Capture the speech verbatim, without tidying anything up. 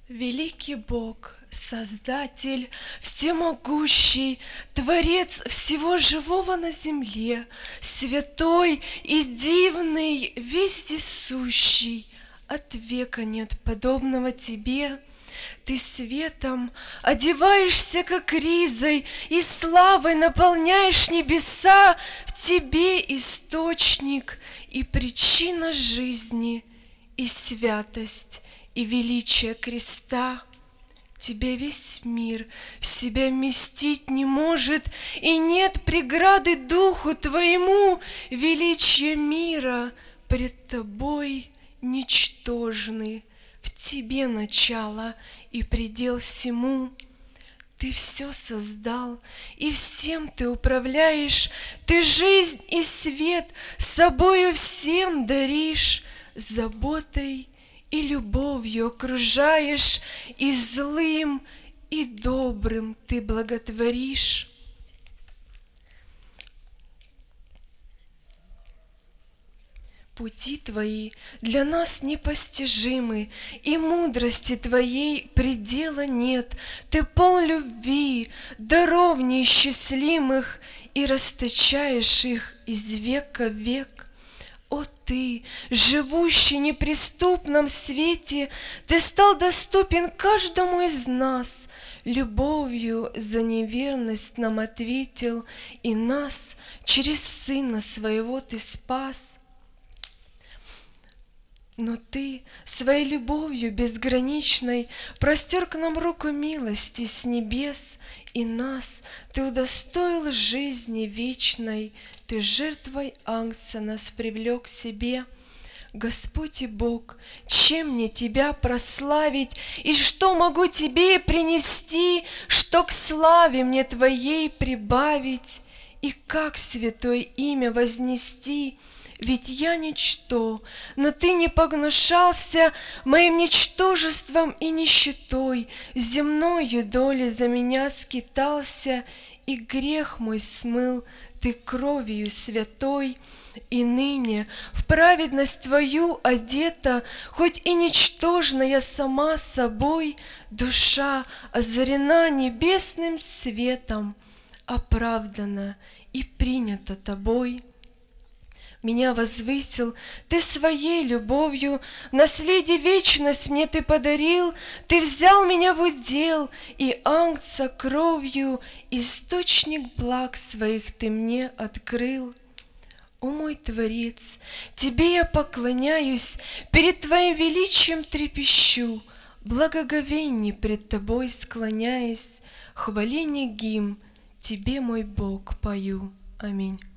Великий Бог, Создатель, всемогущий, Творец всего живого на земле, святой и дивный, вездесущий, от века нет подобного тебе. Ты светом одеваешься, как ризой, и славой наполняешь небеса. В тебе источник и причина жизни, и святость, и величие креста. Тебя весь мир в себя вместить не может, и нет преграды духу твоему. Величие мира пред тобой ничтожны, в тебе начало и предел всему. Ты все создал, и всем ты управляешь, ты жизнь и свет собою всем даришь, заботой и любовью окружаешь, и злым, и добрым ты благотворишь. Пути твои для нас непостижимы, и мудрости твоей предела нет. Ты полн любви, даров неисчислимых, и расточаешь их из века в век. О ты, живущий в неприступном свете, ты стал доступен каждому из нас. Любовью за неверность нам ответил, и нас через Сына Своего ты спас. Но ты своей любовью безграничной простер к нам руку милости с небес, и нас ты удостоил жизни вечной, ты жертвой Агнца нас привлек к себе. Господь и Бог, чем мне тебя прославить, и что могу тебе принести, что к славе мне твоей прибавить, и как святое имя вознести? Ведь я ничто, но ты не погнушался моим ничтожеством и нищетой, земною долей за меня скитался, и грех мой смыл ты кровью святой. И ныне в праведность твою одета, хоть и ничтожна я сама собой, душа озарена небесным светом, оправдана и принята тобой. Меня возвысил ты своей любовью, в наследие вечность мне ты подарил, ты взял меня в удел, и Агнца кровью источник благ своих ты мне открыл. О мой Творец, тебе я поклоняюсь, перед твоим величием трепещу, благоговейне пред тобой склоняясь, хваление гимн тебе, мой Бог, пою. Аминь.